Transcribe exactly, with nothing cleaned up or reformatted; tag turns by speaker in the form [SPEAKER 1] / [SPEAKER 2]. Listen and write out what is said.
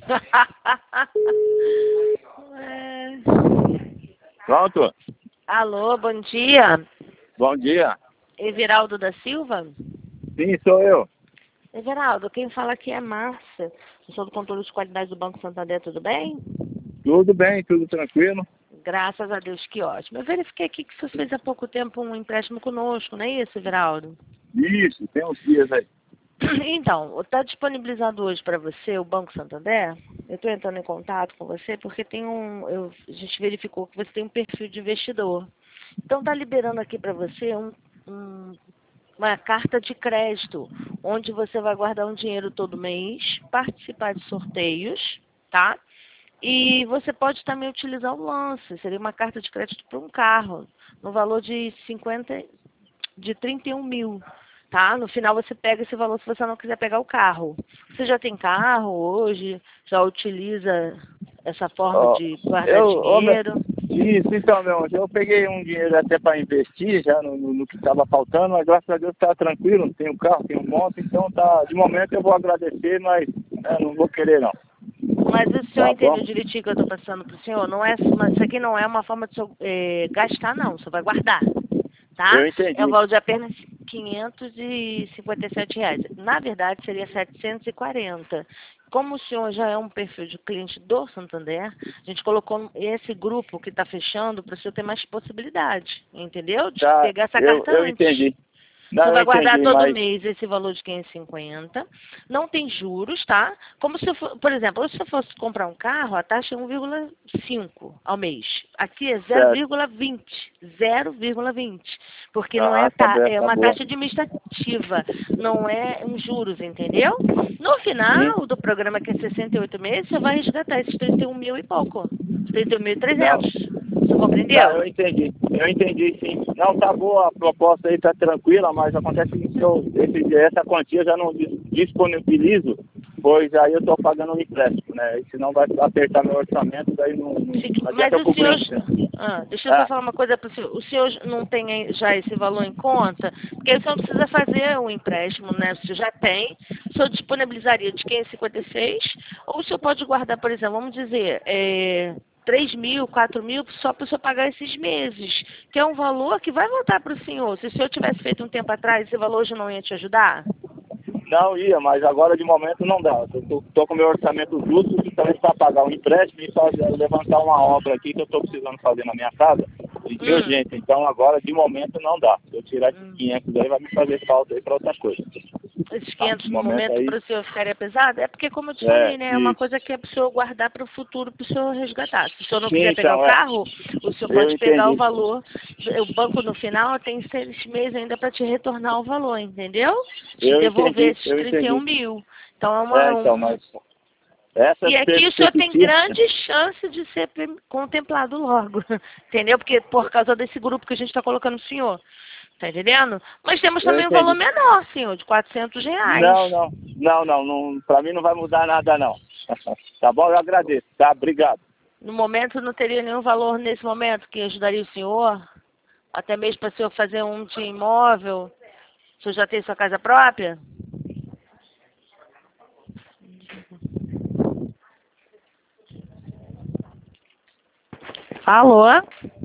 [SPEAKER 1] É.
[SPEAKER 2] Pronto?
[SPEAKER 1] Alô, bom dia.
[SPEAKER 2] Bom dia.
[SPEAKER 1] Everaldo da Silva?
[SPEAKER 2] Sim, sou eu.
[SPEAKER 1] Everaldo, quem fala aqui é Márcia. Eu sou do controle de qualidade do Banco Santander, tudo bem?
[SPEAKER 2] Tudo bem, tudo tranquilo.
[SPEAKER 1] Graças a Deus, que ótimo. Eu verifiquei aqui que você fez há pouco tempo um empréstimo conosco, não é isso, Everaldo?
[SPEAKER 2] Isso, tem uns dias aí.
[SPEAKER 1] Então, está disponibilizado hoje para você o Banco Santander? Eu estou entrando em contato com você porque tem um, eu, a gente verificou que você tem um perfil de investidor. Então, está liberando aqui para você um, um, uma carta de crédito, onde você vai guardar um dinheiro todo mês, participar de sorteios, tá? E você pode também utilizar o lance, seria uma carta de crédito para um carro, no valor de cinquenta, de trinta e um mil, tá? No final você pega esse valor se você não quiser pegar o carro. Você já tem carro hoje? Já utiliza essa forma
[SPEAKER 2] Ó,
[SPEAKER 1] de guardar
[SPEAKER 2] eu, ô, meu-
[SPEAKER 1] dinheiro?
[SPEAKER 2] Isso, então, meu anjo, eu peguei um dinheiro até para investir já no, no, no que estava faltando, mas graças a Deus está tranquilo, tenho carro, tenho moto, então tá, de momento eu vou agradecer, mas né, não vou querer não.
[SPEAKER 1] Mas o senhor
[SPEAKER 2] Tá bom?
[SPEAKER 1] entendeu direitinho que eu estou passando para o senhor? Não é, mas isso aqui não é uma forma de senhor, eh, gastar, não. Você vai guardar, tá?
[SPEAKER 2] Eu
[SPEAKER 1] É o
[SPEAKER 2] entendi.
[SPEAKER 1] valor de apenas quinhentos e cinquenta e sete reais. Na verdade, seria setecentos e quarenta. Como o senhor já é um perfil de cliente do Santander, a gente colocou esse grupo que está fechando para o senhor ter mais possibilidade, entendeu? De
[SPEAKER 2] Tá,
[SPEAKER 1] pegar essa
[SPEAKER 2] eu,
[SPEAKER 1] carta
[SPEAKER 2] eu
[SPEAKER 1] antes.
[SPEAKER 2] entendi.
[SPEAKER 1] Você
[SPEAKER 2] Não, eu
[SPEAKER 1] vai guardar
[SPEAKER 2] entendi,
[SPEAKER 1] todo
[SPEAKER 2] mas
[SPEAKER 1] mês esse valor de quinhentos e cinquenta. Não tem juros, tá? Como se eu for, por exemplo, se eu fosse comprar um carro, a taxa é um vírgula cinco ao mês. Aqui é zero
[SPEAKER 2] certo.
[SPEAKER 1] vírgula vinte. zero vírgula vinte. Porque não é,
[SPEAKER 2] Ah, tá,
[SPEAKER 1] ta,
[SPEAKER 2] bem,
[SPEAKER 1] é
[SPEAKER 2] tá
[SPEAKER 1] uma
[SPEAKER 2] boa.
[SPEAKER 1] taxa administrativa, não é um juros, entendeu? No
[SPEAKER 2] Sim.
[SPEAKER 1] final do programa, que é sessenta e oito meses, você vai resgatar esses trinta e um mil e pouco. trinta e um mil e
[SPEAKER 2] Não,
[SPEAKER 1] trezentos. Você
[SPEAKER 2] tá,
[SPEAKER 1] compreendeu?
[SPEAKER 2] eu entendi. Eu entendi, sim. Não, tá boa, a proposta aí tá tranquila, mas acontece que eu, esse, essa quantia eu já não dis- disponibilizo, pois aí eu tô pagando um empréstimo, né? E senão vai apertar meu orçamento, daí não, não,
[SPEAKER 1] Fique-
[SPEAKER 2] não
[SPEAKER 1] Mas
[SPEAKER 2] adianta eu
[SPEAKER 1] o
[SPEAKER 2] cobrir
[SPEAKER 1] senhor.
[SPEAKER 2] um empréstimo.
[SPEAKER 1] Ah, deixa eu só
[SPEAKER 2] Ah,
[SPEAKER 1] falar uma coisa para o senhor. O senhor não tem aí já esse valor em conta? Porque aí o senhor não precisa fazer o empréstimo, né? O senhor já tem. O senhor disponibilizaria de quinhentos e cinquenta e seis? Ou o senhor pode guardar, por exemplo, vamos dizer, é, três mil, quatro mil, só para o senhor pagar esses meses? Que é um valor que vai voltar para o senhor. Se o senhor tivesse feito um tempo atrás, esse valor hoje não ia te ajudar?
[SPEAKER 2] não ia, mas agora de momento não dá. Eu tô, tô com meu orçamento justo justamente para pagar um empréstimo e fazer, levantar uma obra aqui que eu estou precisando fazer na minha casa, de
[SPEAKER 1] Hum.
[SPEAKER 2] urgente. Então agora de momento não dá. Se eu tirar esses
[SPEAKER 1] hum.
[SPEAKER 2] quinhentos aí vai me fazer falta aí para outra coisa.
[SPEAKER 1] Esses
[SPEAKER 2] Tá?
[SPEAKER 1] quinhentos
[SPEAKER 2] De
[SPEAKER 1] no
[SPEAKER 2] momento
[SPEAKER 1] momento
[SPEAKER 2] aí,
[SPEAKER 1] para o senhor ficaria pesado? É porque, como eu te falei,
[SPEAKER 2] é,
[SPEAKER 1] né? É uma
[SPEAKER 2] isso.
[SPEAKER 1] coisa que é para o senhor guardar para o futuro, para o senhor resgatar. Se o senhor não
[SPEAKER 2] Sim,
[SPEAKER 1] quiser pegar o
[SPEAKER 2] então, é.
[SPEAKER 1] carro, o senhor
[SPEAKER 2] Eu
[SPEAKER 1] pode pegar o
[SPEAKER 2] entendi.
[SPEAKER 1] valor. O banco, no final, tem seis meses ainda para te retornar o valor, entendeu? Te
[SPEAKER 2] Eu
[SPEAKER 1] devolver
[SPEAKER 2] entendi,
[SPEAKER 1] esses
[SPEAKER 2] eu
[SPEAKER 1] trinta e um
[SPEAKER 2] entendi.
[SPEAKER 1] mil. Então, é uma...
[SPEAKER 2] É, então,
[SPEAKER 1] Um, um-
[SPEAKER 2] mas essa
[SPEAKER 1] e aqui o senhor tem
[SPEAKER 2] perspectiva.
[SPEAKER 1] grande chance de ser pem- contemplado logo, entendeu? Porque por causa desse grupo que a gente está colocando o senhor. Tá entendendo? Mas temos
[SPEAKER 2] Eu
[SPEAKER 1] também um valor
[SPEAKER 2] entendi.
[SPEAKER 1] menor, senhor, de quatrocentos reais.
[SPEAKER 2] Não, não, não, não, não, pra mim não vai mudar nada não. Tá bom? Eu agradeço, tá? Obrigado.
[SPEAKER 1] No momento não teria nenhum valor nesse momento que ajudaria o senhor? Até mesmo para o senhor fazer um de imóvel? O senhor já tem sua casa própria? Alô?